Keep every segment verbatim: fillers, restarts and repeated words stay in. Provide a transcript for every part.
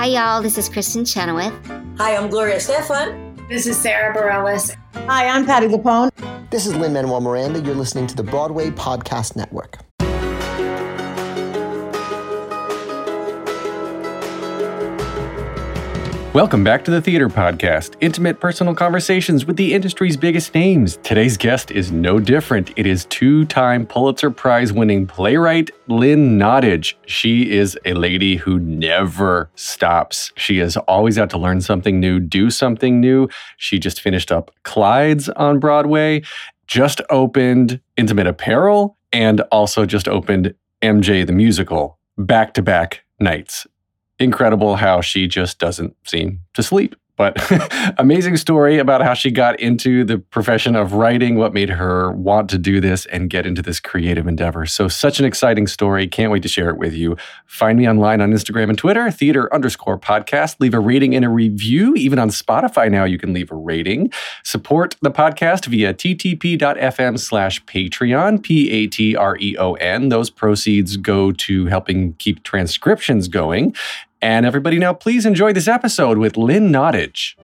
Hi, y'all. This is Kristen Chenoweth. Hi, I'm Gloria Estefan. This is Sarah Bareilles. Hi, I'm Patti LuPone. This is Lin-Manuel Miranda. You're listening to the Broadway Podcast Network. Welcome back to the Theater Podcast, intimate personal conversations with the industry's biggest names. Today's guest is no different. It is two-time Pulitzer Prize-winning playwright Lynn Nottage. She is a lady who never stops. She is always out to learn something new, do something new. She just finished up Clyde's on Broadway, just opened Intimate Apparel, and also just opened M J the Musical, back-to-back nights. Incredible how she just doesn't seem to sleep. But amazing story about how she got into the profession of writing, what made her want to do this and get into this creative endeavor. So such an exciting story. Can't wait to share it with you. Find me online on Instagram and Twitter, theater underscore podcast. Leave a rating and a review. Even on Spotify now, you can leave a rating. Support the podcast via ttp.fm slash Patreon, P A T R E O N. Those proceeds go to helping keep transcriptions going. And everybody now, please enjoy this episode with Lynn Nottage.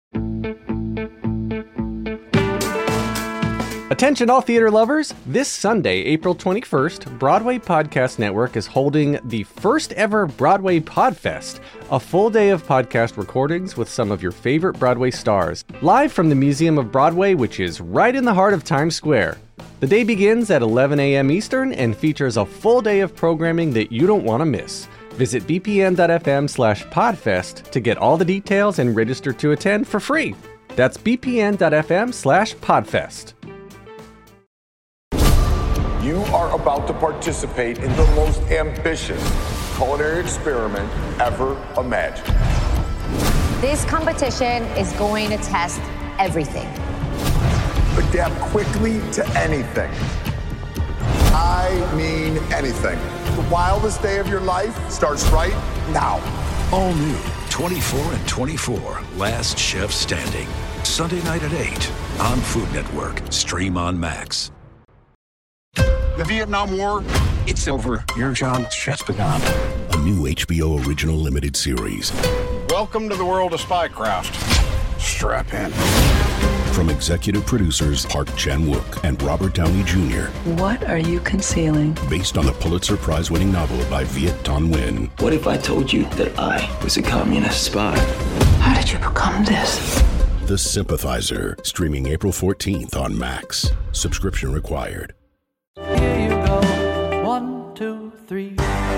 Attention all theater lovers! This Sunday, April twenty-first, Broadway Podcast Network is holding the first ever Broadway Podfest, a full day of podcast recordings with some of your favorite Broadway stars, live from the Museum of Broadway, which is right in the heart of Times Square. The day begins at eleven a.m. Eastern and features a full day of programming that you don't want to miss. Visit bpn.fm slash podfest to get all the details and register to attend for free. That's bpn.fm slash podfest. You are about to participate in the most ambitious culinary experiment ever imagined. This competition is going to test everything. Adapt quickly to anything. I mean anything. The wildest day of your life starts right now. All new, twenty-four and twenty-four, Last Chef Standing. Sunday night at eight on Food Network. Stream on Max. The Vietnam War, it's over. Your job's just begun. A new H B O original limited series. Welcome to the world of Spycraft. Strap in. From executive producers Park Chan-wook and Robert Downey Junior What are you concealing? Based on the Pulitzer Prize-winning novel by Viet Thanh Nguyen. What if I told you that I was a communist spy? How did you become this? The Sympathizer, streaming April fourteenth on Max. Subscription required. Here you go. One, two, three.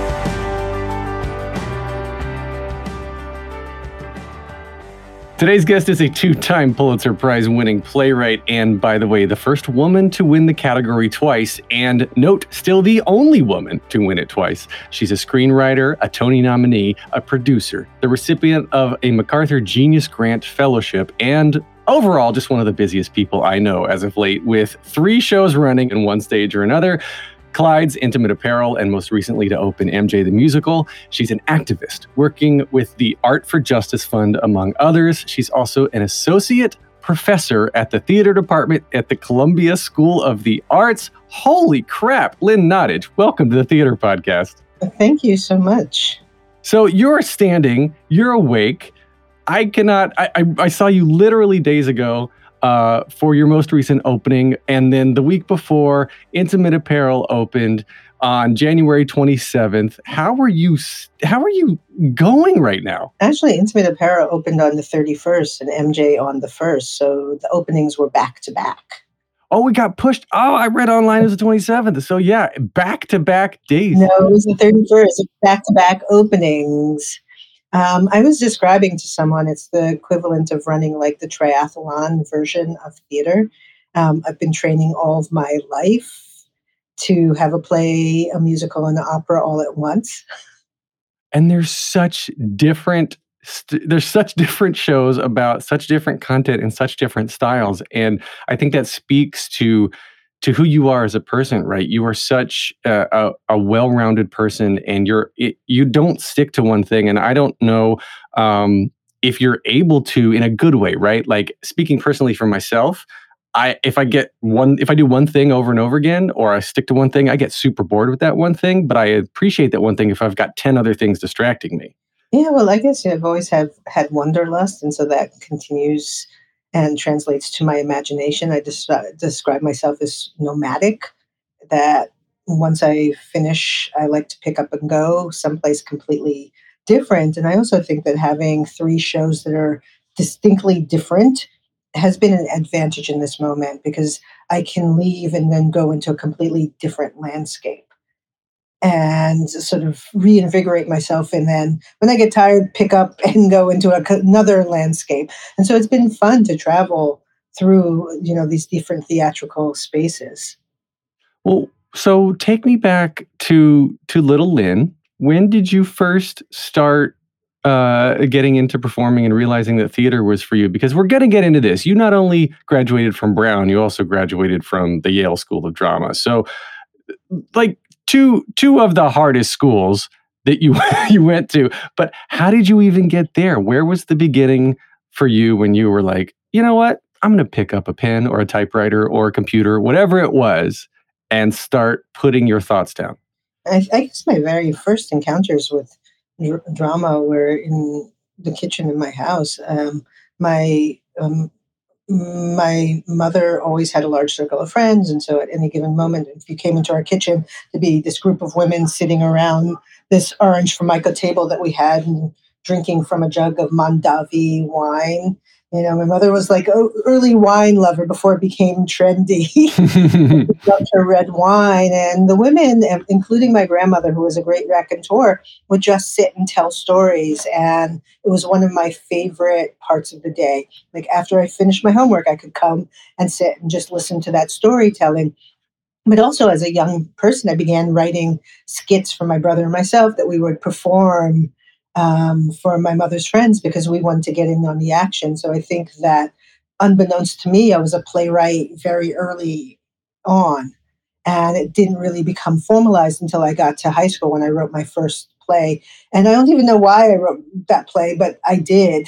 Today's guest is a two-time Pulitzer Prize-winning playwright and, by the way, the first woman to win the category twice, and note, still the only woman to win it twice. She's a screenwriter, a Tony nominee, a producer, the recipient of a MacArthur Genius Grant Fellowship, and overall just one of the busiest people I know as of late, with three shows running in one stage or another. Clyde's, Intimate Apparel, and most recently to open M J the Musical. She's an activist working with the Art for Justice Fund, among others. She's also an associate professor at the theater department at the Columbia School of the Arts. Holy crap, Lynn Nottage, welcome to the Theater Podcast. Thank you so much. So you're standing, you're awake. I cannot, I, I, I saw you literally days ago Uh, for your most recent opening. And then the week before, Intimate Apparel opened on January twenty-seventh. How are you, how are you going right now? Actually, Intimate Apparel opened on the thirty-first and M J on the first. So the openings were back to back. Oh, we got pushed. Oh, I read online it was the twenty-seventh. So yeah, back to back days. No, it was the thirty-first. Back to back openings. Um, I was describing to someone, it's the equivalent of running like the triathlon version of theater. Um, I've been training all of my life to have a play, a musical, and an opera all at once. And there's such different, st- there's such different shows about such different content and such different styles. And I think that speaks to to who you are as a person, right? You are such a, a, a well-rounded person, and you're it, you don't stick to one thing. And I don't know um, if you're able to in a good way, right? Like speaking personally for myself, I if I get one, if I do one thing over and over again, or I stick to one thing, I get super bored with that one thing. But I appreciate that one thing if I've got ten other things distracting me. Yeah, well, I guess I've always have had wanderlust, and so that continues and translates to my imagination. I just uh, describe myself as nomadic, that once I finish, I like to pick up and go someplace completely different. And I also think that having three shows that are distinctly different has been an advantage in this moment because I can leave and then go into a completely different landscape and sort of reinvigorate myself. And then when I get tired, pick up and go into a, another landscape. And so it's been fun to travel through, you know, these different theatrical spaces. Well, so take me back to to Little Lynn. When did you first start uh, getting into performing and realizing that theater was for you? Because we're going to get into this. You not only graduated from Brown, you also graduated from the Yale School of Drama. So, like two two of the hardest schools that you you went to. But how did you even get there? Where was the beginning for you when you were like, you know what? I'm going to pick up a pen or a typewriter or a computer, whatever it was, and start putting your thoughts down? I, I guess my very first encounters with dr- drama were in the kitchen in my house. Um, my um, my mother always had a large circle of friends, and so at any given moment, if you came into our kitchen, to be this group of women sitting around this orange Formica table that we had and drinking from a jug of Mondavi wine. You know, my mother was like an early wine lover before it became trendy. Loved her red wine. And the women, including my grandmother, who was a great raconteur, would just sit and tell stories. And it was one of my favorite parts of the day. Like after I finished my homework, I could come and sit and just listen to that storytelling. But also as a young person, I began writing skits for my brother and myself that we would perform Um, for my mother's friends because we wanted to get in on the action. So I think that unbeknownst to me, I was a playwright very early on, and it didn't really become formalized until I got to high school when I wrote my first play. And I don't even know why I wrote that play, but I did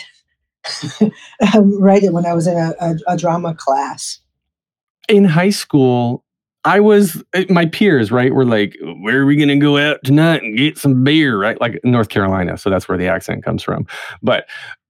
um, write it when I was in a, a, a drama class. In high school, I was, my peers, right, were like, where are we going to go out tonight and get some beer, right? Like North Carolina. So that's where the accent comes from. But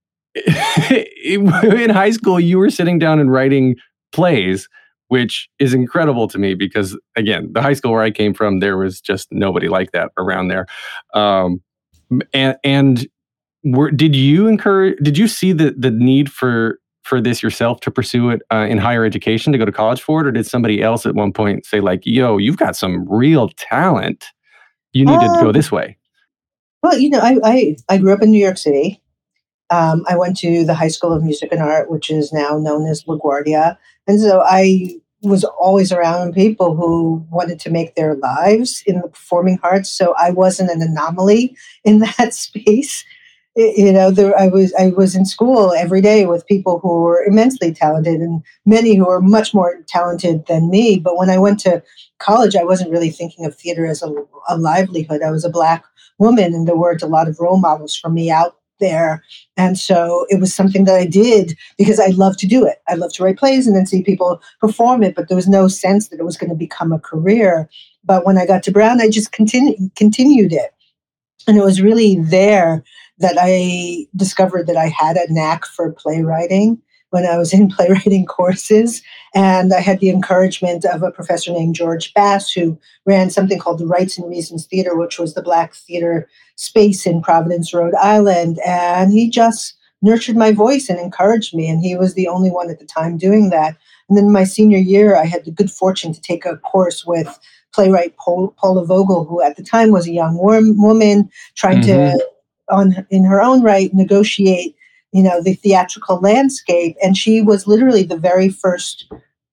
in high school, you were sitting down and writing plays, which is incredible to me because, again, the high school where I came from, there was just nobody like that around there. Um, and and were, did you encourage, did you see the, the need for for this yourself to pursue it uh, in higher education, to go to college for it? Or did somebody else at one point say like, yo, you've got some real talent. You need um, to go this way? Well, you know, I, I, I grew up in New York City. Um, I went to the High School of Music and Art, which is now known as LaGuardia. And so I was always around people who wanted to make their lives in the performing arts. So I wasn't an anomaly in that space. You know, there, I was I was in school every day with people who were immensely talented and many who were much more talented than me. But when I went to college, I wasn't really thinking of theater as a, a livelihood. I was a Black woman, and there weren't a lot of role models for me out there. And so it was something that I did because I love to do it. I love to write plays and then see people perform it, but there was no sense that it was going to become a career. But when I got to Brown, I just continu- continued it. And it was really there that I discovered that I had a knack for playwriting when I was in playwriting courses. And I had the encouragement of a professor named George Bass, who ran something called the Rights and Reasons Theater, which was the Black theater space in Providence, Rhode Island. And he just nurtured my voice and encouraged me. And he was the only one at the time doing that. And then my senior year, I had the good fortune to take a course with playwright Paul, Paula Vogel, who at the time was a young woman trying mm-hmm. to, on in her own right, negotiate, you know, the theatrical landscape. And she was literally the very first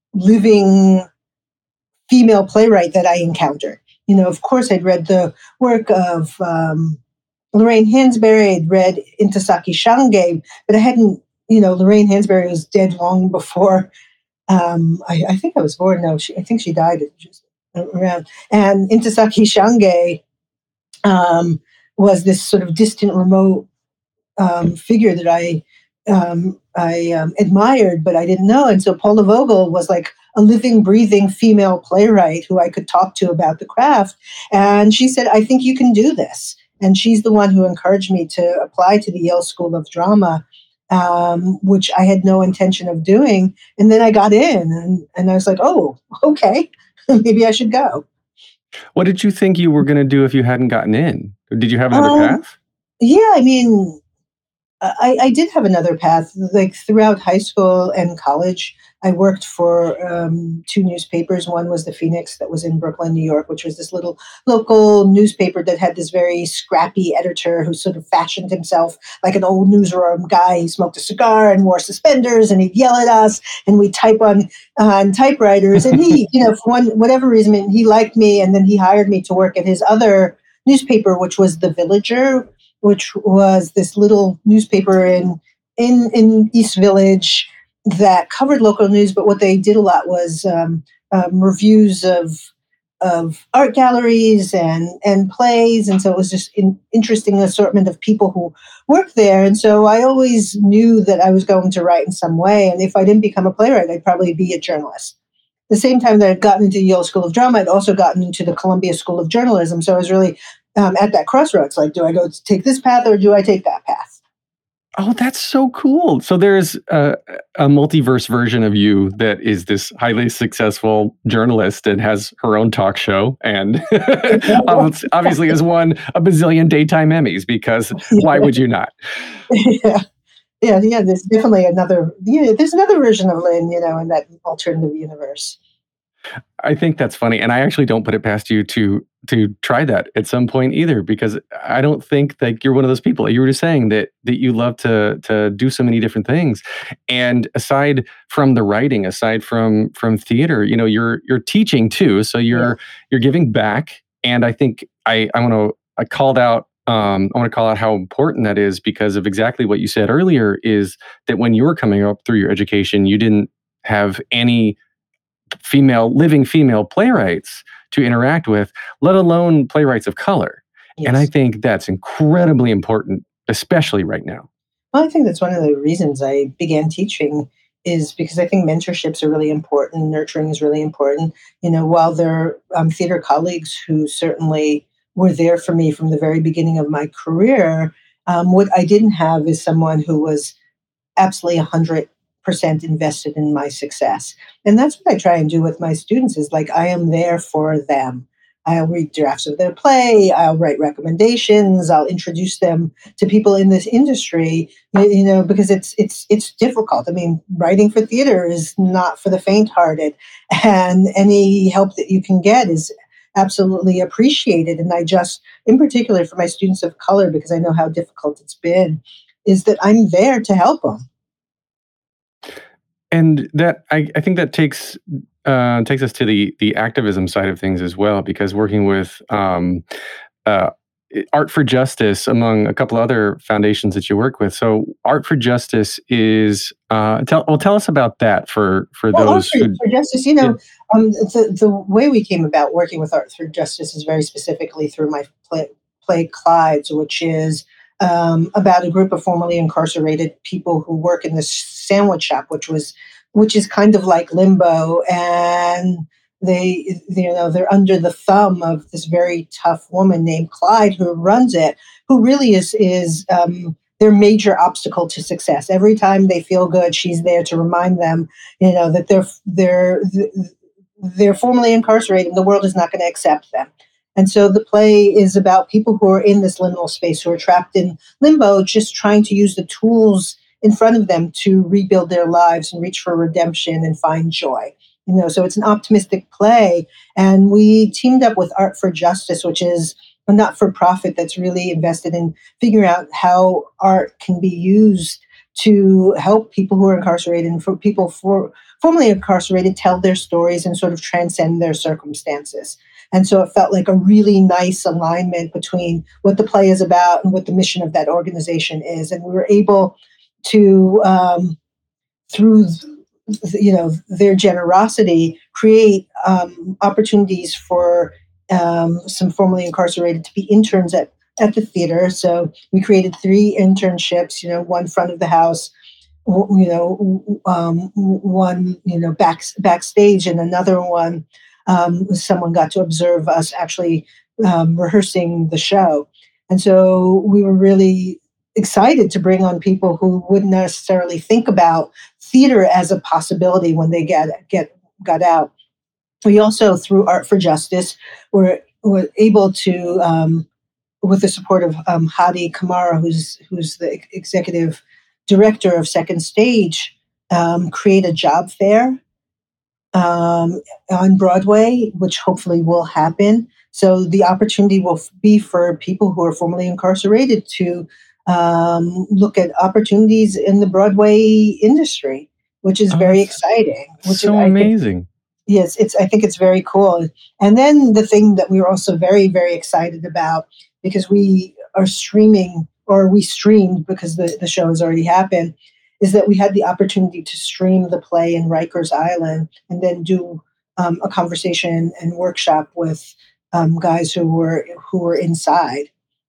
living female playwright that I encountered. You know, of course, I'd read the work of um, Lorraine Hansberry, I'd read Ntozake Shange, but I hadn't, you know, Lorraine Hansberry was dead long before um, I, I think I was born. No, she, I think she died just around. And Ntozake Shange um, was this sort of distant, remote um, figure that I um, I um, admired, but I didn't know. And so Paula Vogel was like a living, breathing female playwright who I could talk to about the craft. And she said, I think you can do this. And she's the one who encouraged me to apply to the Yale School of Drama, um, which I had no intention of doing. And then I got in, and, and I was like, oh, okay, maybe I should go. What did you think you were going to do if you hadn't gotten in? Did you have another um, path? Yeah, I mean, I, I did have another path. Like throughout high school and college, I worked for um, two newspapers. One was the Phoenix, that was in Brooklyn, New York, which was this little local newspaper that had this very scrappy editor who sort of fashioned himself like an old newsroom guy. He smoked a cigar and wore suspenders, and he'd yell at us, and we'd type on on typewriters. And he, you know, for one whatever reason, he liked me, and then he hired me to work at his other newspaper, which was The Villager, which was this little newspaper in in in East Village that covered local news. But what they did a lot was um, um, reviews of of art galleries and and plays, and so it was just an interesting assortment of people who worked there. And so I always knew that I was going to write in some way, and if I didn't become a playwright, I'd probably be a journalist. The same time that I'd gotten into the Yale School of Drama, I'd also gotten into the Columbia School of Journalism. So I was really Um, at that crossroads, like, do I go take this path or do I take that path? Oh, that's so cool. So there's a, a multiverse version of you that is this highly successful journalist and has her own talk show, and obviously has won a bazillion daytime Emmys, because why would you not? Yeah. Yeah, yeah, there's definitely another, yeah, there's another version of Lynn, you know, in that alternative universe. I think that's funny, and I actually don't put it past you to to try that at some point either, because I don't think that you're one of those people. You were just saying that that you love to to do so many different things, and aside from the writing, aside from from theater, you know, you're you're teaching too, so you're yeah. you're giving back, and I think I I want to I called out. Um, I want to call out how important that is, because of exactly what you said earlier, is that when you were coming up through your education, you didn't have any female, living female playwrights to interact with, let alone playwrights of color. Yes. And I think that's incredibly important, especially right now. Well, I think that's one of the reasons I began teaching, is because I think mentorships are really important. Nurturing is really important. You know, while there are um, theater colleagues who certainly were there for me from the very beginning of my career, um, what I didn't have is someone who was absolutely one hundred percent invested in my success. And that's what I try and do with my students, is like, I am there for them. I'll read drafts of their play, I'll write recommendations, I'll introduce them to people in this industry, you know, because it's it's it's difficult. I mean, writing for theater is not for the faint-hearted, and any help that you can get is absolutely appreciated. And I just, in particular for my students of color, because I know how difficult it's been, is that I'm there to help them. And that I, I think that takes uh, takes us to the the activism side of things as well, because working with um, uh, Art for Justice, among a couple other foundations that you work with. So Art for Justice is uh, tell well tell us about that for for well, those Art for, who, for Justice. You know, yeah. um, the the way we came about working with Art for Justice is very specifically through my play, play Clydes, which is Um, about a group of formerly incarcerated people who work in this sandwich shop, which was, which is kind of like Limbo, and they, you know, they're under the thumb of this very tough woman named Clyde who runs it, who really is is um, their major obstacle to success. Every time they feel good, she's there to remind them, you know, that they're they're they're formerly incarcerated, and the world is not going to accept them. And so the play is about people who are in this liminal space, who are trapped in limbo, just trying to use the tools in front of them to rebuild their lives and reach for redemption and find joy. You know, so it's an optimistic play. And we teamed up with Art for Justice, which is a not-for-profit that's really invested in figuring out how art can be used to help people who are incarcerated and for people for formerly incarcerated tell their stories and sort of transcend their circumstances. And so it felt like a really nice alignment between what the play is about and what the mission of that organization is. And we were able to, um, through, you know, their generosity, create um, opportunities for um, some formerly incarcerated to be interns at, at the theater. So we created three internships, you know, one front of the house, you know, um, one, you know, back, backstage, and another one, Um, someone got to observe us actually um, rehearsing the show. And so we were really excited to bring on people who wouldn't necessarily think about theater as a possibility when they get get got out. We also, through Art for Justice, were were able to, um, with the support of um, Hadi Kamara, who's who's the executive director of Second Stage, um, create a job fair um, on Broadway, which hopefully will happen. So the opportunity will f- be for people who are formerly incarcerated to um, look at opportunities in the Broadway industry, which is Oh, very that's exciting. Which so is, I think, amazing. yes, it's. I think it's very cool. And then the thing that we were also very, very excited about, because we are streaming, or we streamed because the, the show has already happened, is that we had the opportunity to stream the play in Rikers Island and then do um, a conversation and workshop with um, guys who were who were inside.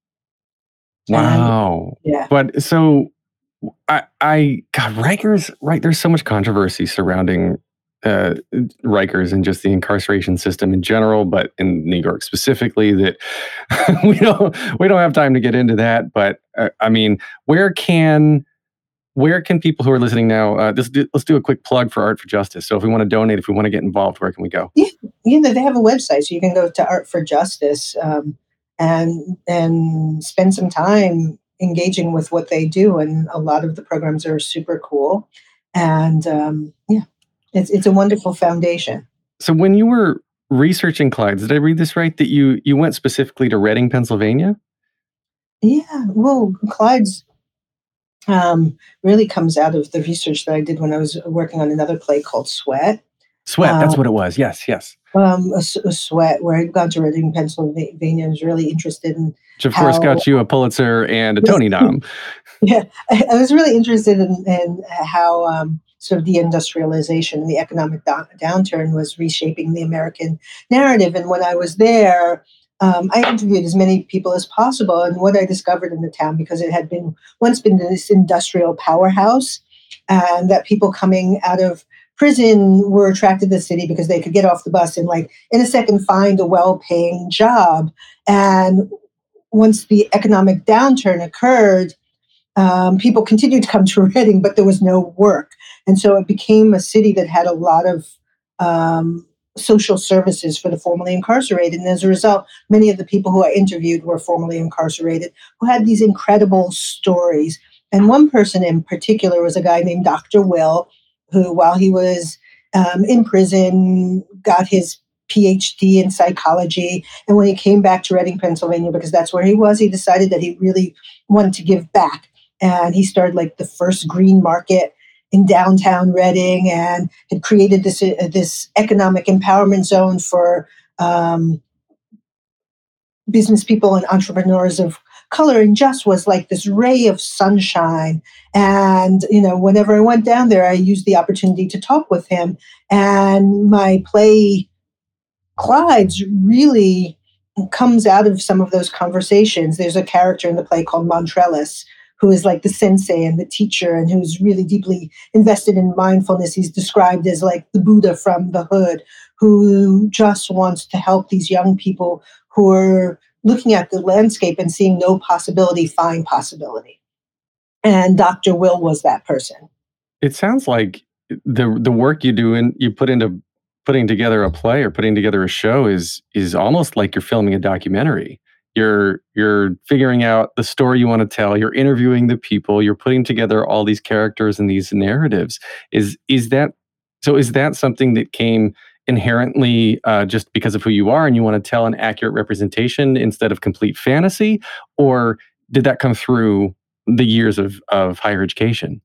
Wow. And, yeah. But so I, I, God, Rikers, right? There's so much controversy surrounding uh, Rikers and just the incarceration system in general, but in New York specifically, that we don't we don't have time to get into that. But uh, I mean, where can where can people who are listening now? Uh, let's do, let's do a quick plug for Art for Justice. So if we want to donate, if we want to get involved, where can we go? Yeah, yeah, they have a website, so you can go to Art for Justice um, and and spend some time engaging with what they do. And a lot of the programs are super cool, and um, yeah, it's it's a wonderful foundation. So when you were researching Clyde's, did I read this right? That you you went specifically to Reading, Pennsylvania? Yeah, well, Clyde's um, really comes out of the research that I did when I was working on another play called Sweat. Sweat, that's Um, what it was. Yes, yes. Um, a, s- a Sweat, where I'd gone to Reading, Pennsylvania, and was really interested in Which of course how. got you a Pulitzer and a Tony nom. Yeah, I, I was really interested in, in how um, sort of deindustrialization, the economic do- downturn was reshaping the American narrative. And when I was there, um, I interviewed as many people as possible. And what I discovered in the town, because it had been once been this industrial powerhouse, and that people coming out of prison were attracted to the city because they could get off the bus and, like, in a second, find a well-paying job. And once the economic downturn occurred, um, people continued to come to Reading, but there was no work. And so it became a city that had a lot of um, social services for the formerly incarcerated. And as a result, many of the people who I interviewed were formerly incarcerated, who had these incredible stories. And one person in particular was a guy named Doctor Will, who, while he was um, in prison, got his P H D in psychology. And when he came back to Reading, Pennsylvania, because that's where he was, he decided that he really wanted to give back. And he started, like, the first green market in downtown Reading, and had created this uh, this economic empowerment zone for um, business people and entrepreneurs of color, and just was like this ray of sunshine. And, you know, whenever I went down there, I used the opportunity to talk with him. And my play, Clyde's, really comes out of some of those conversations. There's a character in the play called Montrellis, who is like the sensei and the teacher, and who's really deeply invested in mindfulness. He's described as like the Buddha from the hood, who just wants to help these young people who are looking at the landscape and seeing no possibility find possibility. And Doctor Will was that person. It sounds like the the work you do and you put into putting together a play or putting together a show is is almost like you're filming a documentary. You're you're figuring out the story you want to tell. You're interviewing the people. You're putting together all these characters and these narratives. Is is that so? Is that something that came inherently uh, just because of who you are, and you want to tell an accurate representation instead of complete fantasy, or did that come through the years of of higher education?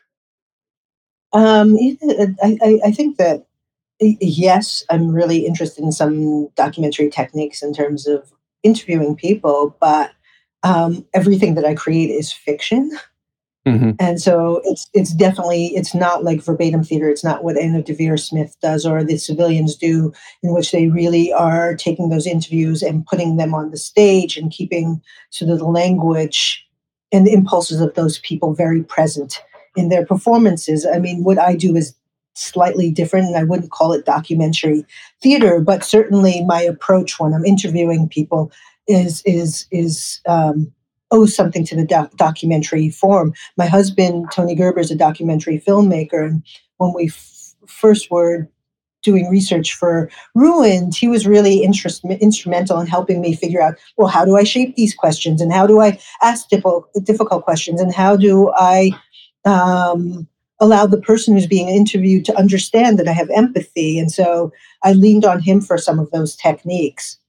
Um, I, I, I think that yes, I'm really interested in some documentary techniques in terms of interviewing people, but um, everything that I create is fiction. Mm-hmm. And so it's it's definitely, it's not like verbatim theater. It's not what Anna Deavere Smith does or the Civilians do, in which they really are taking those interviews and putting them on the stage and keeping sort of the language and the impulses of those people very present in their performances. I mean, what I do is slightly different, and I wouldn't call it documentary theater, but certainly my approach when I'm interviewing people is is is um, owes something to the doc- documentary form. My husband, Tony Gerber, is a documentary filmmaker, and when we f- first were doing research for Ruined, he was really interest- instrumental in helping me figure out, well, how do I shape these questions, and how do I ask difficult, difficult questions, and how do I um, allow the person who's being interviewed to understand that I have empathy. And so I leaned on him for some of those techniques.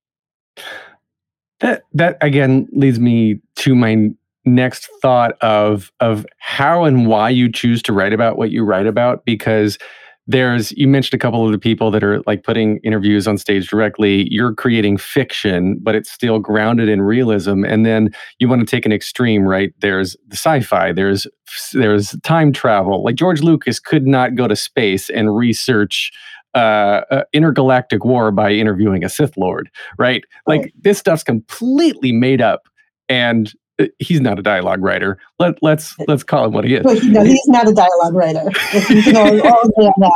That that again leads me to my next thought of of how and why you choose to write about what you write about, because there's, you mentioned a couple of the people that are like putting interviews on stage directly. You're creating fiction, but it's still grounded in realism. And then you want to take an extreme, right? There's the sci-fi, there's there's time travel. Like George Lucas could not go to space and research uh, uh, intergalactic war by interviewing a Sith Lord, right? Like oh. This stuff's completely made up, and he's not a dialogue writer. Let, let's let's call him what he is. No, he's not a dialogue writer. You can all, all agree on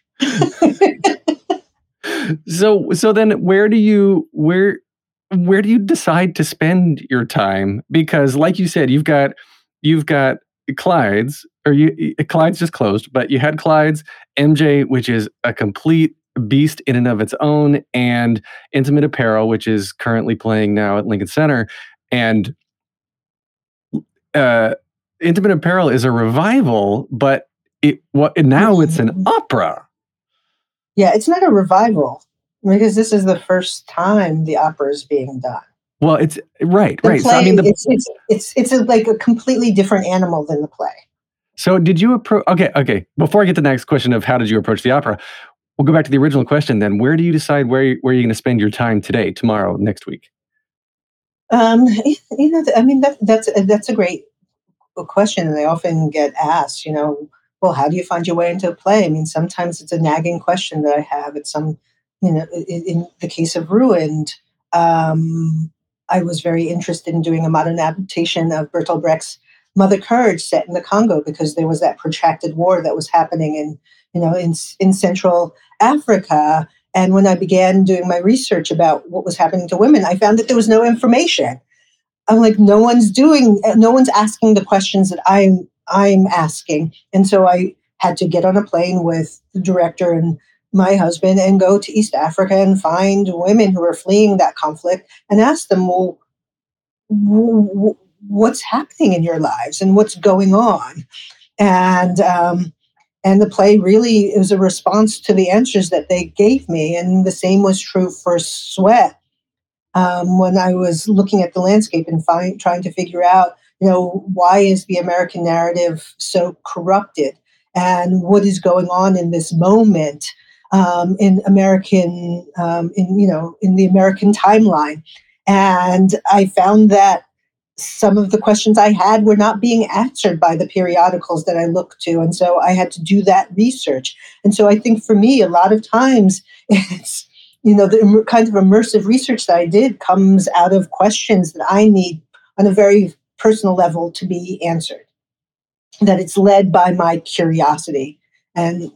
that. so so then where do you where where do you decide to spend your time? Because like you said, you've got you've got Clyde's, or you Clyde's just closed, but you had Clyde's, M J, which is a complete beast in and of its own, and Intimate Apparel, which is currently playing now at Lincoln Center. And Uh, Intimate Apparel is a revival, but it what now it's an opera. Yeah, it's not a revival because this is the first time the opera is being done. Well, it's right, the right. Play, so I mean, the, it's it's it's it's a, like a completely different animal than the play. So, did you approach? Okay, okay. Before I get to the next question of how did you approach the opera, we'll go back to the original question. Then, where do you decide where where you're going to spend your time today, tomorrow, next week? Um, you know, I mean, that, that's, that's a great question. And I often get asked, you know, well, how do you find your way into a play? I mean, sometimes it's a nagging question that I have. It's some, you know, in, in the case of Ruined, um, I was very interested in doing a modern adaptation of Bertolt Brecht's Mother Courage set in the Congo, because there was that protracted war that was happening in, you know, in, in Central Africa. And when I began doing my research about what was happening to women, I found that there was no information. I'm like, no one's doing, no one's asking the questions that I'm I'm asking. And so I had to get on a plane with the director and my husband and go to East Africa and find women who are fleeing that conflict and ask them, well, w- w- what's happening in your lives and what's going on? And um, And the play really was a response to the answers that they gave me. And the same was true for Sweat. Um, when I was looking at the landscape and find, trying to figure out, you know, why is the American narrative so corrupted? And what is going on in this moment um, in American, um, in, you know, in the American timeline? And I found that some of the questions I had were not being answered by the periodicals that I looked to. And so I had to do that research. And so I think for me, a lot of times it's, you know, the kind of immersive research that I did comes out of questions that I need on a very personal level to be answered, that it's led by my curiosity and,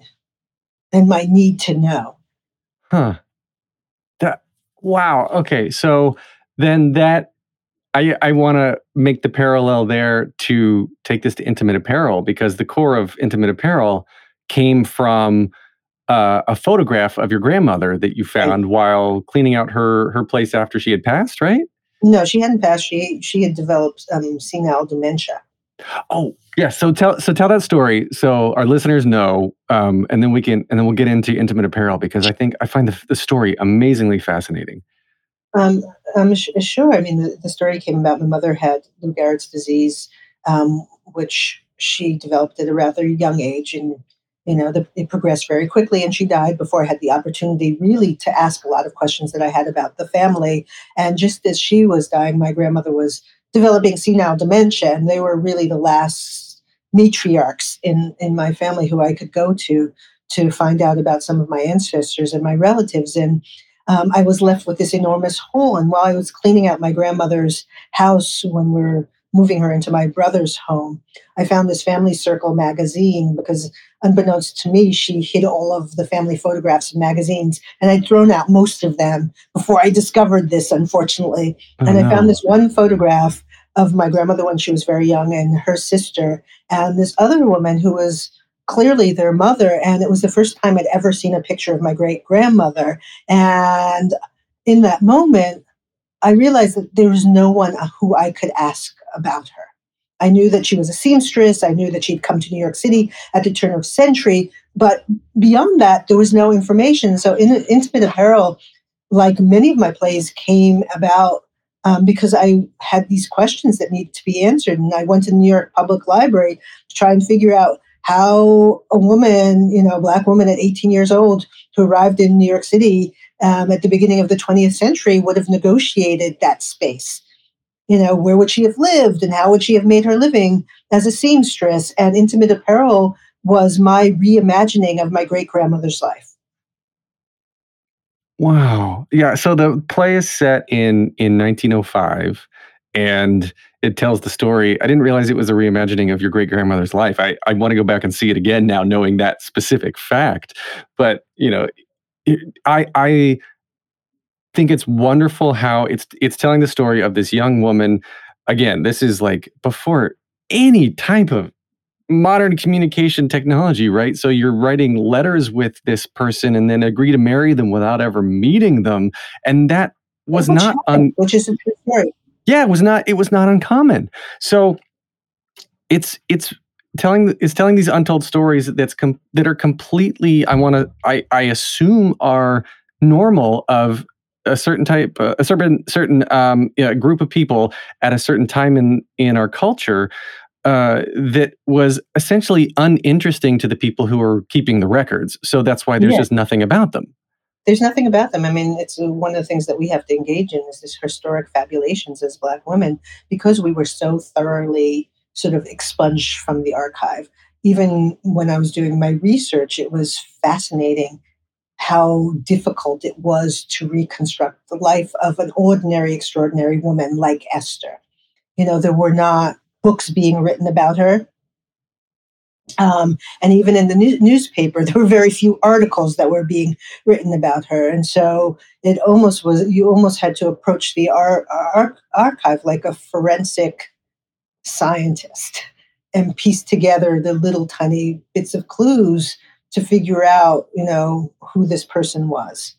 and my need to know. Huh. That, wow. Okay. So then that, I, I want to make the parallel there to take this to Intimate Apparel, because the core of Intimate Apparel came from uh, a photograph of your grandmother that you found right. while cleaning out her her place after she had passed, right? No, she hadn't passed. She she had developed um, senile dementia. Oh, yeah. So tell so tell that story so our listeners know, um, and then we can and then we'll get into Intimate Apparel, because I think I find the, the story amazingly fascinating. Um, um, sh- sure. I mean, the, the story came about. My mother had Lou Gehrig's disease, um, which she developed at a rather young age, and you know, the, it progressed very quickly. And she died before I had the opportunity, really, to ask a lot of questions that I had about the family. And just as she was dying, my grandmother was developing senile dementia, and they were really the last matriarchs in in my family who I could go to to find out about some of my ancestors and my relatives. And Um, I was left with this enormous hole. And while I was cleaning out my grandmother's house when we were moving her into my brother's home. I found this Family Circle magazine because, unbeknownst to me, she hid all of the family photographs and magazines, and I'd thrown out most of them before I discovered this, unfortunately. Oh, and I no. found this one photograph of my grandmother when she was very young and her sister, and this other woman who was clearly their mother. And it was the first time I'd ever seen a picture of my great grandmother. And in that moment, I realized that there was no one who I could ask about her. I knew that she was a seamstress. I knew that she'd come to New York City at the turn of the century. But beyond that, there was no information. So in Intimate Apparel, like many of my plays, came about um, because I had these questions that needed to be answered. And I went to the New York Public Library to try and figure out how a woman, you know, a Black woman at eighteen years old who arrived in New York City um, at the beginning of the twentieth century would have negotiated that space. You know, where would she have lived and how would she have made her living as a seamstress? And Intimate Apparel was my reimagining of my great-grandmother's life. Wow. Yeah. So the play is set in in nineteen oh five, and it tells the story. I didn't realize it was a reimagining of your great grandmother's life. I, I want to go back and see it again now, knowing that specific fact. But you know, it, I I think it's wonderful how it's it's telling the story of this young woman. Again, this is like before any type of modern communication technology, right? So you're writing letters with this person and then agree to marry them without ever meeting them. And that was which not un- which is a true story. Yeah, it was not it was not uncommon. So it's it's telling it's telling these untold stories that's com- that are completely, I want to I I assume are normal of a certain type uh, a certain certain um yeah, group of people at a certain time in in our culture. Uh, that was essentially uninteresting to the people who were keeping the records. So that's why there's Yeah. just nothing about them. There's nothing about them. I mean, it's uh, one of the things that we have to engage in is this historic fabulations as Black women, because we were so thoroughly sort of expunged from the archive. Even when I was doing my research, it was fascinating how difficult it was to reconstruct the life of an ordinary, extraordinary woman like Esther. You know, there were not books being written about her. Um, and even in the new- newspaper, there were very few articles that were being written about her. And so it almost was, you almost had to approach the ar- ar- archive like a forensic scientist and piece together the little tiny bits of clues to figure out, you know, who this person was.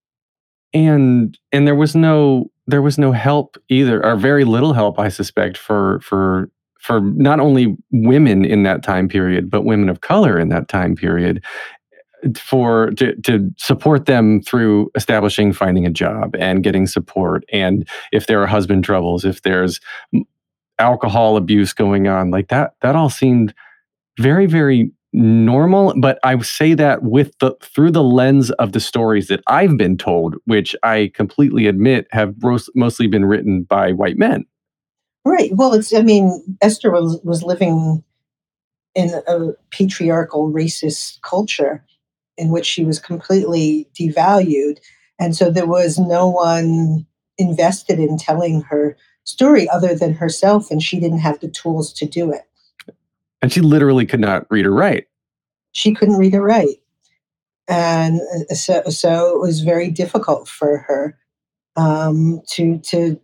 And and there was no there was no help either, or very little help, I suspect, for for for not only women in that time period, but women of color in that time period, for to, to support them through establishing, finding a job and getting support. And if there are husband troubles, if there's alcohol abuse going on, like that, that all seemed very, very normal. But I say that with the through the lens of the stories that I've been told, which I completely admit have ros- mostly been written by white men. Right. Well, it's, I mean, Esther was, was living in a patriarchal, racist culture in which she was completely devalued. And so there was no one invested in telling her story other than herself, and she didn't have the tools to do it. And she literally could not read or write. She couldn't read or write. And uh, so, so it was very difficult for her um, to to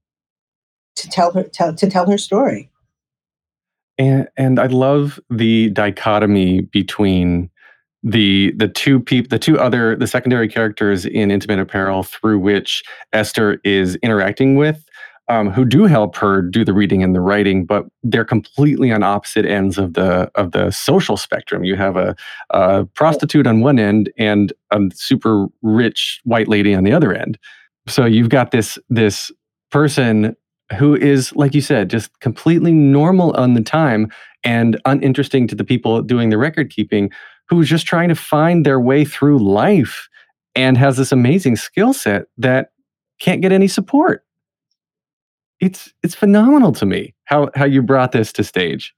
to tell her tell, to tell her story. And and I love the dichotomy between the the two peop, the two other the secondary characters in Intimate Apparel through which Esther is interacting with, um, who do help her do the reading and the writing, but they're completely on opposite ends of the of the social spectrum. You have a, a prostitute on one end and a super rich white lady on the other end. So you've got this this person who is, like you said, just completely normal on the time and uninteresting to the people doing the record keeping, who's just trying to find their way through life and has this amazing skill set that can't get any support. It's it's phenomenal to me how how you brought this to stage.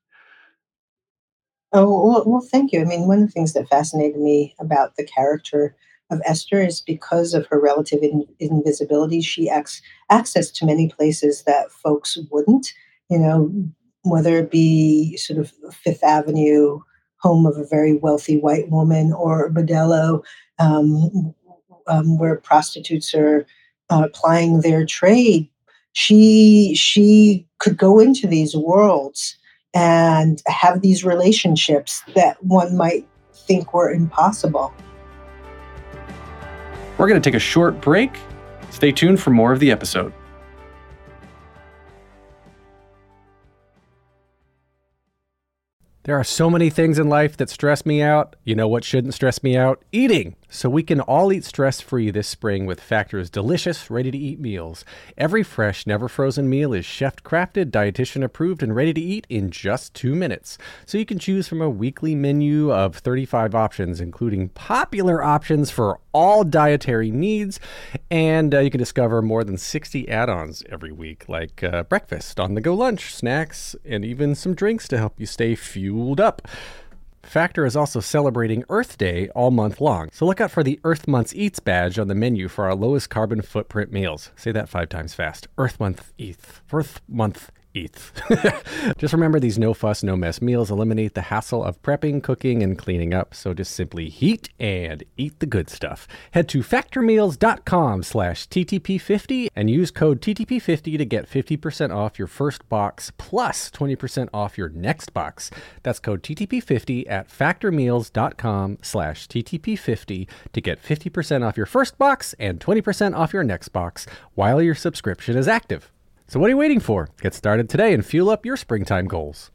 Oh, well, well, thank you. I mean, one of the things that fascinated me about the character of Esther is because of her relative in, invisibility, she acts access to many places that folks wouldn't. you know, whether it be sort of Fifth Avenue, home of a very wealthy white woman, or Bordello, um, um, where prostitutes are uh, plying their trade. She she could go into these worlds and have these relationships that one might think were impossible. We're going to take a short break. Stay tuned for more of the episode. There are so many things in life that stress me out. You know what shouldn't stress me out? Eating. So we can all eat stress-free this spring with Factor's delicious, ready-to-eat meals. Every fresh, never-frozen meal is chef-crafted, dietitian-approved, and ready to eat in just two minutes. So you can choose from a weekly menu of thirty-five options, including popular options for all dietary needs. And uh, you can discover more than sixty add-ons every week, like uh, breakfast, on-the-go lunch, snacks, and even some drinks to help you stay fueled up. Factor is also celebrating Earth Day all month long, so look out for the Earth Month's Eats badge on the menu for our lowest carbon footprint meals. Say that five times fast. Earth Month Eats. Earth Month Eats. Just remember, these no-fuss, no-mess meals eliminate the hassle of prepping, cooking, and cleaning up, so just simply heat and eat the good stuff. Head to factormeals.com slash TTP50 and use code T T P fifty to get fifty percent off your first box plus twenty percent off your next box. That's code T T P fifty at factormeals.com slash TTP50 to get fifty percent off your first box and twenty percent off your next box while your subscription is active. So what are you waiting for? Get started today and fuel up your springtime goals.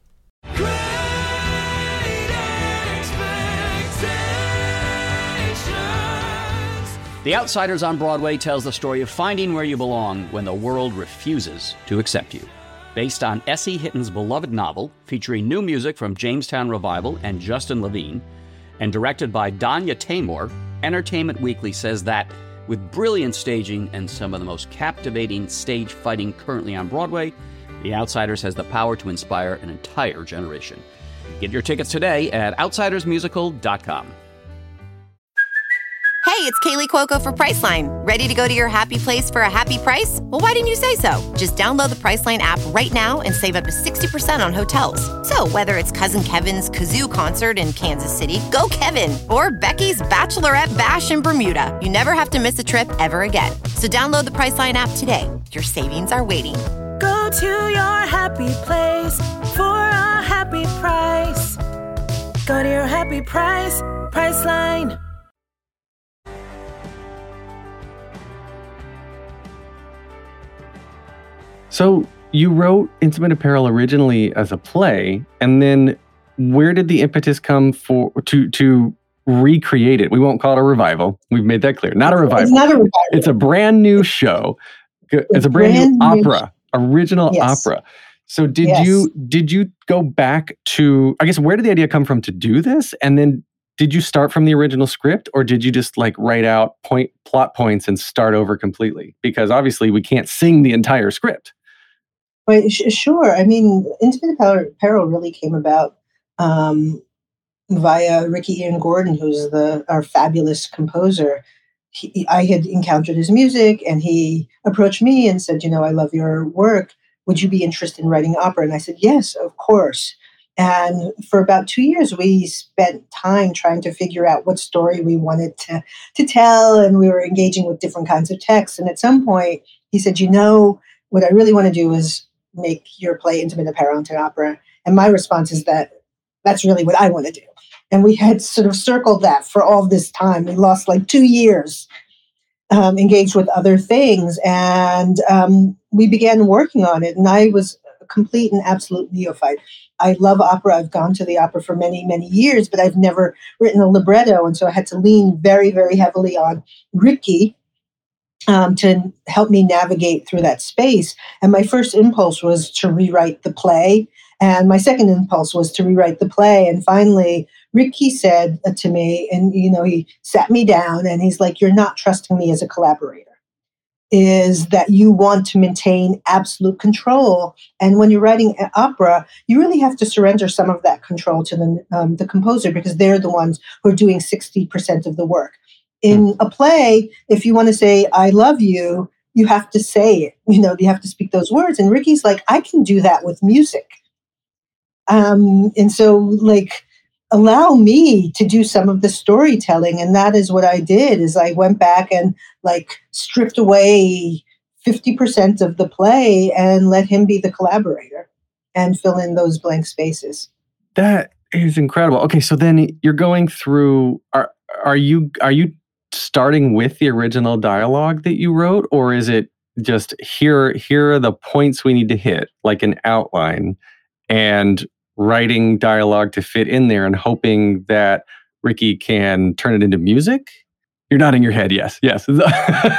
The Outsiders on Broadway tells the story of finding where you belong when the world refuses to accept you. Based on S E Hitton's beloved novel, featuring new music from Jamestown Revival and Justin Levine, and directed by Danya Taymor, Entertainment Weekly says that with brilliant staging and some of the most captivating stage fighting currently on Broadway, The Outsiders has the power to inspire an entire generation. Get your tickets today at outsiders musical dot com. Hey, it's Kaylee Cuoco for Priceline. Ready to go to your happy place for a happy price? Well, why didn't you say so? Just download the Priceline app right now and save up to sixty percent on hotels. So whether it's Cousin Kevin's Kazoo Concert in Kansas City, go Kevin, or Becky's Bachelorette Bash in Bermuda, you never have to miss a trip ever again. So download the Priceline app today. Your savings are waiting. Go to your happy place for a happy price. Go to your happy price, Priceline. So you wrote Intimate Apparel originally as a play, and then where did the impetus come for to to recreate it? We won't call it a revival. We've made that clear. Not a revival. It's not a revival. It's a brand new show. It's, it's a brand, brand new opera, new original yes. opera. So did yes. you did you go back to, I guess, where did the idea come from to do this? And then did you start from the original script, or did you just like write out point plot points and start over completely? Because obviously we can't sing the entire script. Right, sh- sure. I mean, Intimate Apparel really came about um, via Ricky Ian Gordon, who's the our fabulous composer. He, I had encountered his music, and he approached me and said, "You know, I love your work. Would you be interested in writing opera?" And I said, "Yes, of course." And for about two years, we spent time trying to figure out what story we wanted to to tell, and we were engaging with different kinds of texts. And at some point, he said, "You know, what I really want to do is make your play Intimate Apparel into an opera." And my response is that that's really what I want to do. And we had sort of circled that for all this time. We lost like two years um, engaged with other things. And um, we began working on it. And I was a complete and absolute neophyte. I love opera. I've gone to the opera for many, many years, but I've never written a libretto. And so I had to lean very, very heavily on Ricky Um, to help me navigate through that space. And my first impulse was to rewrite the play. And my second impulse was to rewrite the play. And finally, Ricky said to me, and, you know, he sat me down and he's like, "You're not trusting me as a collaborator. Is that you want to maintain absolute control. And when you're writing an opera, you really have to surrender some of that control to the, um, the composer, because they're the ones who are doing sixty percent of the work. In a play, if you want to say, 'I love you,' you have to say it. You know, you have to speak those words. And Ricky's like, I can do that with music. Um, and so, like, allow me to do some of the storytelling. And that is what I did, is I went back and, like, stripped away fifty percent of the play and let him be the collaborator and fill in those blank spaces. That is incredible. Okay, so then you're going through, are are you are you starting with the original dialogue that you wrote, or is it just here here are the points we need to hit, like an outline, and writing dialogue to fit in there and hoping that Ricky can turn it into music? You're nodding your head, yes, yes. um,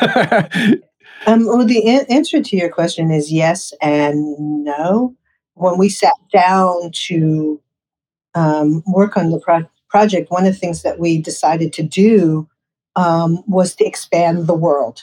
well, the a- answer to your question is yes and no. When we sat down to um, work on the pro- project, one of the things that we decided to do um, was to expand the world.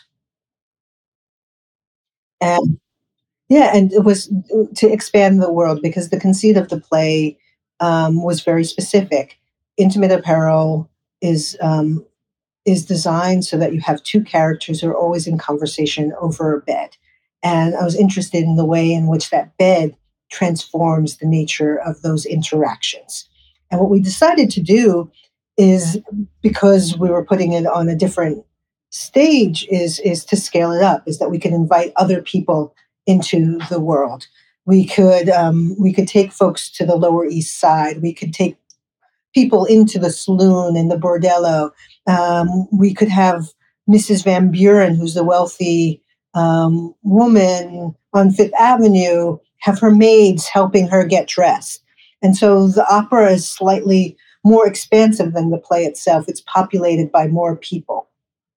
And yeah, and it was to expand the world because the conceit of the play um, was very specific. Intimate apparel is um, is designed so that you have two characters who are always in conversation over a bed. And I was interested in the way in which that bed transforms the nature of those interactions. And what we decided to do is, because we were putting it on a different stage, is, is to scale it up, is that we could invite other people into the world. We could um, we could take folks to the Lower East Side. We could take people into the saloon and the bordello. Um, we could have Missus Van Buren, who's the wealthy um, woman on Fifth Avenue, have her maids helping her get dressed. And so the opera is slightly more expansive than the play itself. It's populated by more people.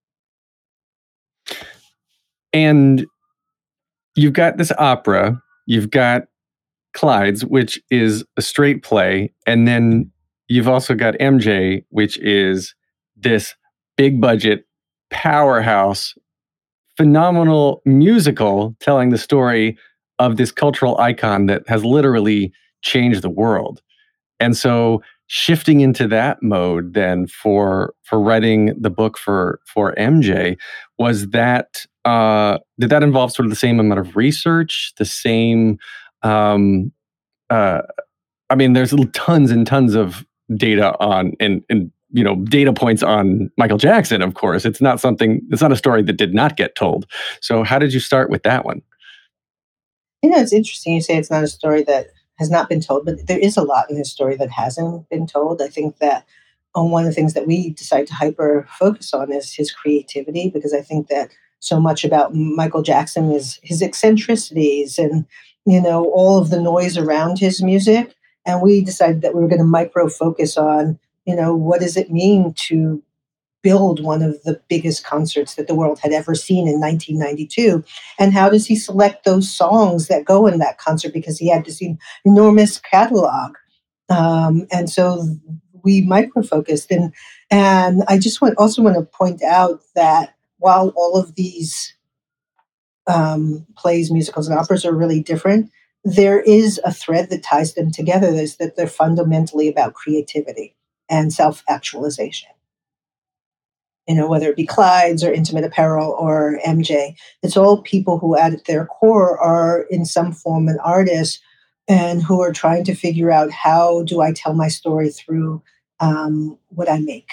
And you've got this opera, you've got Clyde's, which is a straight play, and then you've also got M J, which is this big budget powerhouse, phenomenal musical telling the story of this cultural icon that has literally changed the world. And so shifting into that mode then for for writing the book for for M J, was that uh, did that involve sort of the same amount of research, the same um, uh, I mean, there's tons and tons of data on and and you know data points on Michael Jackson, of course. It's not something, it's not a story that did not get told. So how did you start with that one? You know, it's interesting you say it's not a story that has not been told, but there is a lot in his story that hasn't been told. I think that um, one of the things that we decide to hyper focus on is his creativity, because I think that so much about Michael Jackson is his eccentricities and, you know, all of the noise around his music. And we decided that we were going to micro focus on, you know, what does it mean to build one of the biggest concerts that the world had ever seen in nineteen ninety-two? And how does he select those songs that go in that concert? Because he had this enormous catalog. Um, and so we micro-focused. And, and I just want, also want to point out that while all of these um, plays, musicals, and operas are really different, there is a thread that ties them together, is that they're fundamentally about creativity and self-actualization. You know, whether it be Clyde's or Intimate Apparel or M J, it's all people who at their core are in some form an artist and who are trying to figure out, how do I tell my story through um, what I make.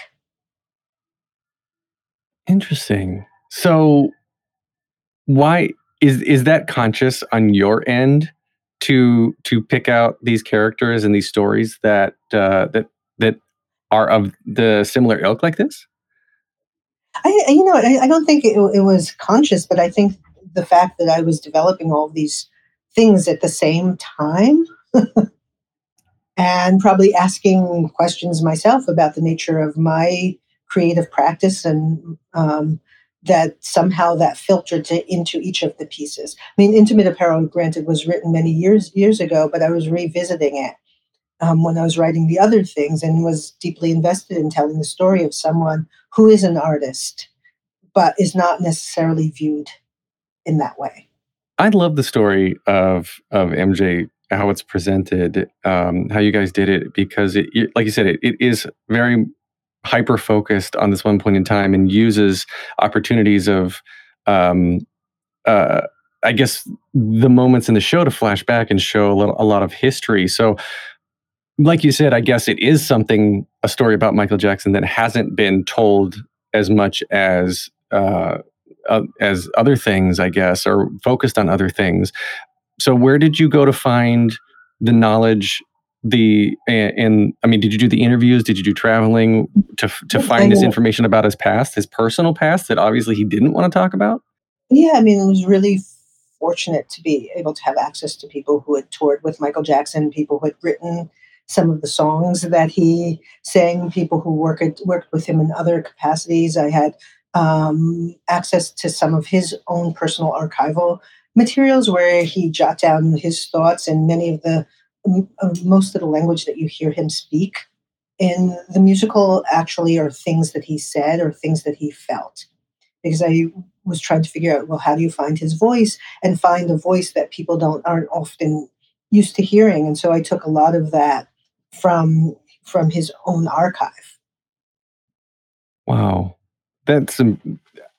Interesting. So why is is that conscious on your end to to pick out these characters and these stories that uh, that that are of the similar ilk like this? I, you know, I, I don't think it, it was conscious, but I think the fact that I was developing all of these things at the same time and probably asking questions myself about the nature of my creative practice, and um, that somehow that filtered to, into each of the pieces. I mean, Intimate Apparel, granted, was written many years years ago, but I was revisiting it um, when I was writing the other things, and was deeply invested in telling the story of someone who is an artist, but is not necessarily viewed in that way. I love the story of of M J, how it's presented, um, how you guys did it, because it, it like you said, it, it is very hyper focused on this one point in time and uses opportunities of um, uh, I guess, the moments in the show to flash back and show a, little, a lot of history. So, like you said, I guess it is something, a story about Michael Jackson that hasn't been told as much as uh, uh, as other things, I guess, or focused on other things. So where did you go to find the knowledge? The and, and I mean, did you do the interviews? Did you do traveling to to find this information about his past, his personal past that obviously he didn't want to talk about? Yeah, I mean, it was really fortunate to be able to have access to people who had toured with Michael Jackson, people who had written some of the songs that he sang, people who worked worked with him in other capacities. I had um, access to some of his own personal archival materials where he jot down his thoughts, and many of the uh, most of the language that you hear him speak in the musical actually are things that he said or things that he felt. Because I was trying to figure out, well, how do you find his voice and find a voice that people don't aren't often used to hearing? And so I took a lot of that from from his own archive. Wow, that's um,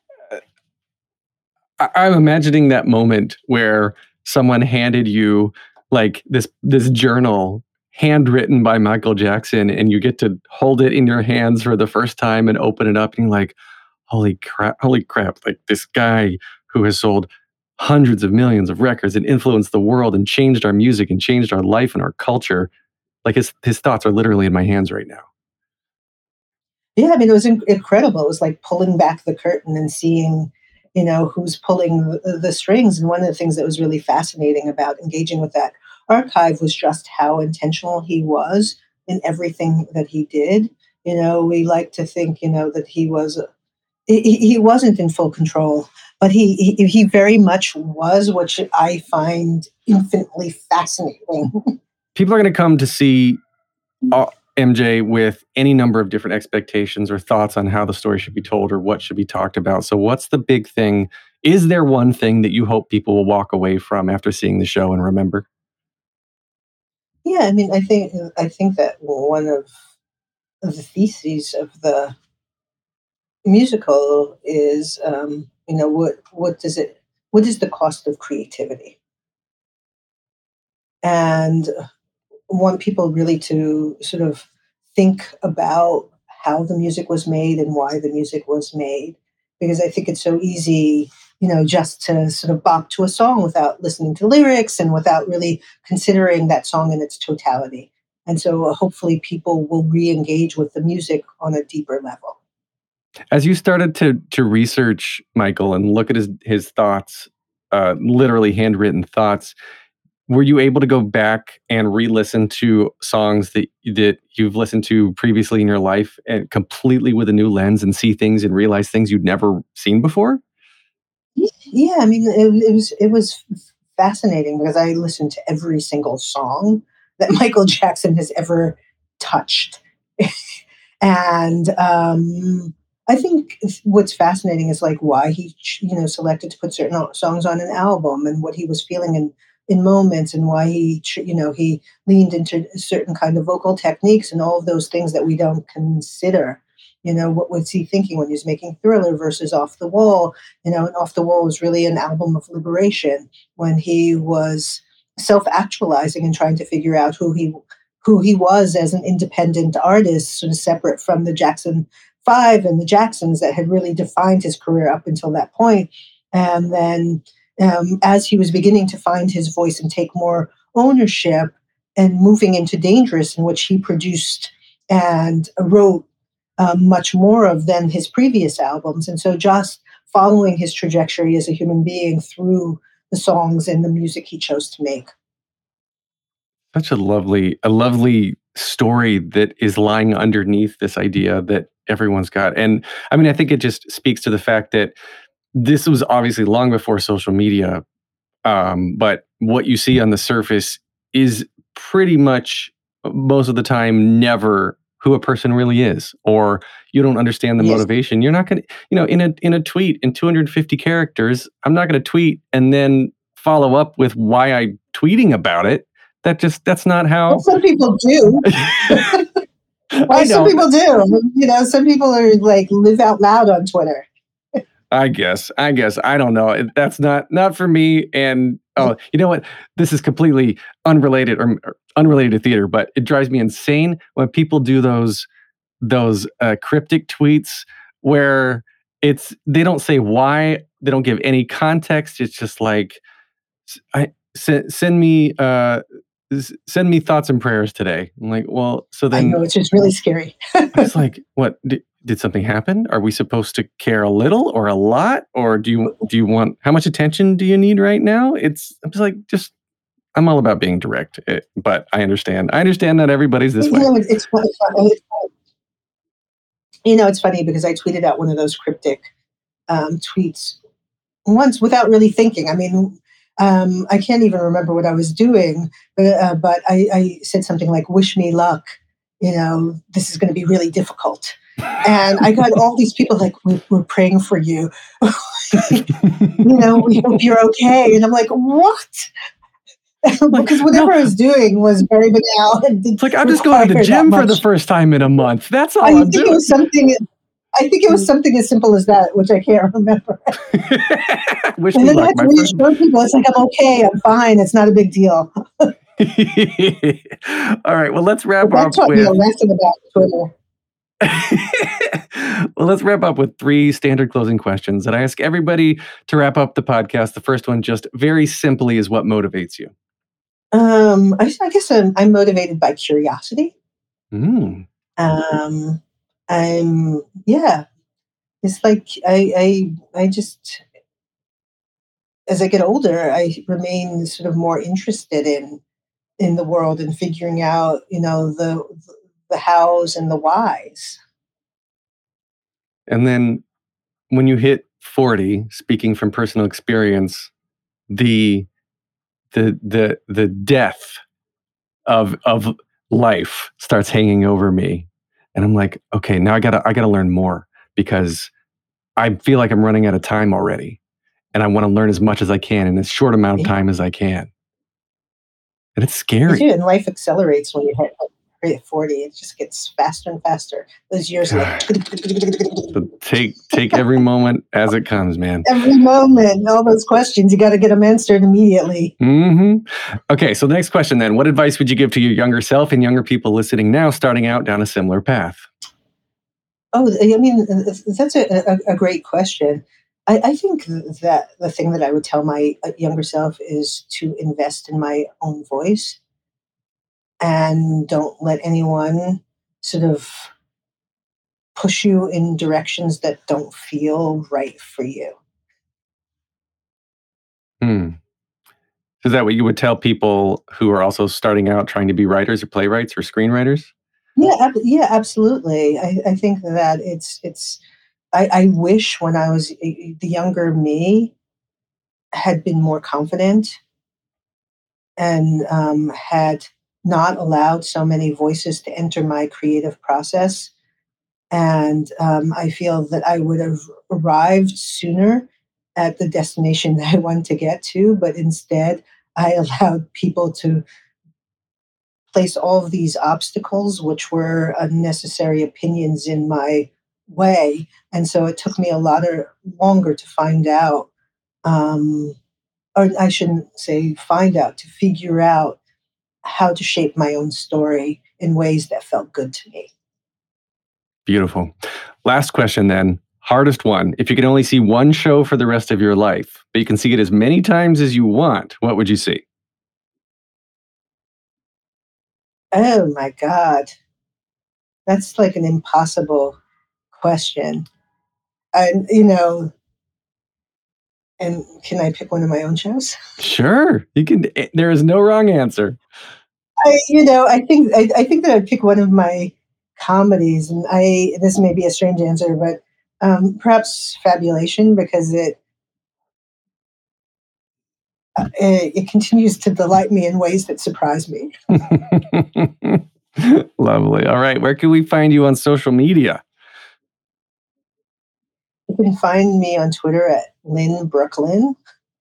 I, I'm imagining that moment where someone handed you like this this journal handwritten by Michael Jackson, and you get to hold it in your hands for the first time and open it up, and you're like, holy crap, holy crap, like this guy who has sold hundreds of millions of records and influenced the world and changed our music and changed our life and our culture. Like his, his thoughts are literally in my hands right now. Yeah, I mean, it was in- incredible. It was like pulling back the curtain and seeing, you know, who's pulling the, the strings. And one of the things that was really fascinating about engaging with that archive was just how intentional he was in everything that he did. You know, we like to think, you know, that he was, he, he wasn't in full control, but he, he, he very much was, which I find infinitely fascinating. People are going to come to see uh, M J with any number of different expectations or thoughts on how the story should be told or what should be talked about. So what's the big thing? Is there one thing that you hope people will walk away from after seeing the show and remember? Yeah, I mean, I think I think that one of the theses of the musical is, um, you know, what what does it? What is the cost of creativity? And want people really to sort of think about how the music was made and why the music was made. Because I think it's so easy, you know, just to sort of bop to a song without listening to lyrics and without really considering that song in its totality. And so uh, hopefully people will re-engage with the music on a deeper level. As you started to to research Michael and look at his, his thoughts, uh, literally handwritten thoughts, were you able to go back and re-listen to songs that that you've listened to previously in your life and completely with a new lens and see things and realize things you'd never seen before? Yeah, I mean, it, it was it was fascinating because I listened to every single song that Michael Jackson has ever touched, and um, I think what's fascinating is like why he you know selected to put certain songs on an album and what he was feeling in. in moments and why he, you know, he leaned into certain kind of vocal techniques and all of those things that we don't consider. You know, what was he thinking when he was making Thriller versus Off the Wall? You know, and Off the Wall was really an album of liberation when he was self-actualizing and trying to figure out who he who he was as an independent artist, sort of separate from the Jackson Five and the Jacksons that had really defined his career up until that point. And then Um, as he was beginning to find his voice and take more ownership and moving into Dangerous, in which he produced and wrote um, much more of than his previous albums. And so just following his trajectory as a human being through the songs and the music he chose to make. Such a lovely, a lovely story that is lying underneath this idea that everyone's got. And I mean, I think it just speaks to the fact that this was obviously long before social media, um, but what you see on the surface is pretty much most of the time never who a person really is, or you don't understand the yes. motivation. You're not going to, you know, in a in a tweet in two hundred fifty characters, I'm not going to tweet and then follow up with why I'm tweeting about it. That just that's not how. Well, some people do. well, some people do. You know, some people are like live out loud on Twitter. I guess. I guess. I don't know. It- That's not not for me. And oh, you know what? This is completely unrelated or, or unrelated to theater, but it drives me insane when people do those those uh, cryptic tweets where it's they don't say why, they don't give any context. It's just like, I send send me uh, s- send me thoughts and prayers today. I'm like, well, so I then know, it's just really scary. it's like, what did, did something happen? Are we supposed to care a little or a lot, or do you do you want how much attention do you need right now? It's I'm just like just I'm all about being direct, it, but I understand. I understand not everybody's this You way. know, it's, it's, fun- it's, fun- it's fun- you know, it's funny because I tweeted out one of those cryptic um, tweets once without really thinking. I mean, um, I can't even remember what I was doing, but, uh, but I, I said something like, wish me luck. You know, this is going to be really difficult. And I got all these people like, we're, we're praying for you. You know, we hope you're okay. And I'm like, what? Because whatever I was doing was very banal. And It's like I'm just going to the gym for the first time in a month. That's all I I'm think doing. it was something. I think it was something as simple as that, which I can't remember. Wish And me then I luck, had my to friend. reassure people. It's like, I'm okay. I'm fine. It's not a big deal. All right. Well, let's wrap But that up taught me with a lesson about Twitter. well, let's wrap up with three standard closing questions that I ask everybody to wrap up the podcast. The first one, just very simply, is what motivates you? Um, I, I guess I'm, I'm motivated by curiosity. Mm. Um, I'm yeah. It's like I, I I just as I get older, I remain sort of more interested in in the world and figuring out, you know, the the hows and the whys. And then when you hit forty, speaking from personal experience, the the the the death of of life starts hanging over me. And I'm like, okay, now I gotta I gotta learn more because I feel like I'm running out of time already. And I want to learn as much as I can in as short amount of time as I can. And it's You scary. do, and life accelerates when you hit hit forty. It just gets faster and faster. Those years are like So take take every moment as it comes, man. every moment, all those questions, you got to get them answered immediately. hmm Okay, so the next question then. What advice would you give to your younger self and younger people listening now, starting out down a similar path? Oh, I mean, that's a, a, a great question. I, I think that the thing that I would tell my younger self is to invest in my own voice and don't let anyone sort of push you in directions that don't feel right for you. Hmm. Is that what you would tell people who are also starting out trying to be writers or playwrights or screenwriters? Yeah, ab- yeah, absolutely. I, I think that it's it's. I, I wish when I was the younger me had been more confident and um, had not allowed so many voices to enter my creative process. And um, I feel that I would have arrived sooner at the destination that I wanted to get to, but instead I allowed people to place all of these obstacles, which were unnecessary opinions, in my way. And so it took me a lot of, longer to find out, um, or I shouldn't say find out, to figure out how to shape my own story in ways that felt good to me. Beautiful. Last question then. Hardest one. If you could only see one show for the rest of your life, but you can see it as many times as you want, what would you see? Oh my God. That's like an impossible question. And, you know, and can I pick one of my own shows? Sure. You can. There is no wrong answer. I, you know, I think I, I think that I'd pick one of my comedies, and I this may be a strange answer, but um, perhaps Fabulation, because it, uh, it it continues to delight me in ways that surprise me. Lovely. All right. Where can we find you on social media? You can find me on Twitter at Lynn Brooklyn,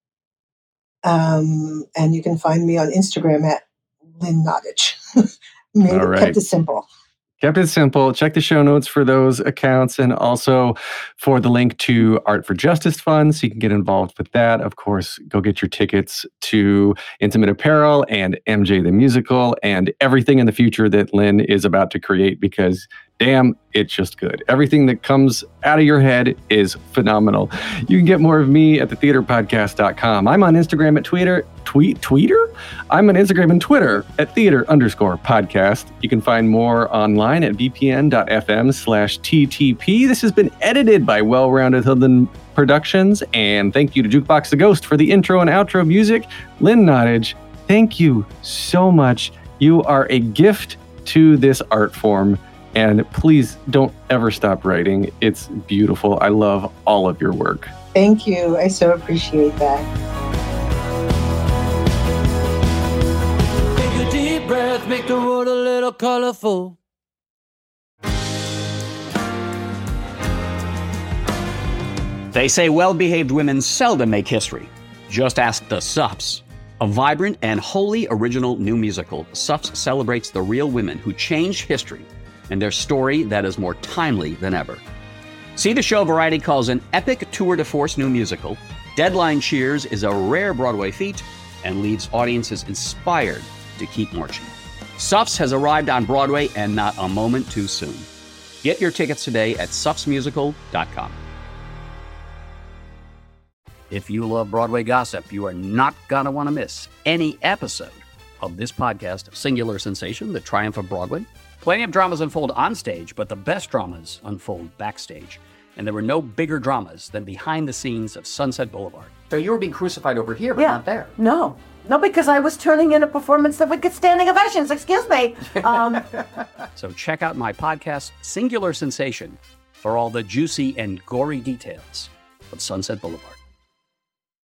um, and you can find me on Instagram at Lynn Nottage. Made All it, right. kept it simple. Kept it simple. Check the show notes for those accounts and also for the link to Art for Justice Fund so you can get involved with that. Of course, go get your tickets to Intimate Apparel and M J the Musical and everything in the future that Lynn is about to create because damn, it's just good. Everything that comes out of your head is phenomenal. You can get more of me at the theater podcast dot com. I'm on Instagram at Twitter. Tweet, Tweeter? I'm on Instagram and Twitter at theater underscore podcast. You can find more online at vpn.fm slash TTP. This has been edited by Well-Rounded Hoodlum Productions. And thank you to Jukebox the Ghost for the intro and outro music. Lynn Nottage, thank you so much. You are a gift to this art form. And please don't ever stop writing. It's beautiful. I love all of your work. Thank you. I so appreciate that. Take a deep breath, make the world a little colorful. They say well-behaved women seldom make history. Just ask the Suffs. A vibrant and wholly original new musical, Suffs celebrates the real women who changed history and their story that is more timely than ever. See the show Variety calls an epic tour de force new musical. Deadline cheers is a rare Broadway feat and leaves audiences inspired to keep marching. Suffs has arrived on Broadway and not a moment too soon. Get your tickets today at suffs musical dot com. If you love Broadway gossip, you are not going to want to miss any episode of this podcast, Singular Sensation, The Triumph of Broadway. Plenty of dramas unfold on stage, but the best dramas unfold backstage. And there were no bigger dramas than behind the scenes of Sunset Boulevard. So you were being crucified over here, but yeah. not there. No. No, because I was turning in a performance that would get standing ovations. Excuse me. Um, so check out my podcast, Singular Sensation, for all the juicy and gory details of Sunset Boulevard.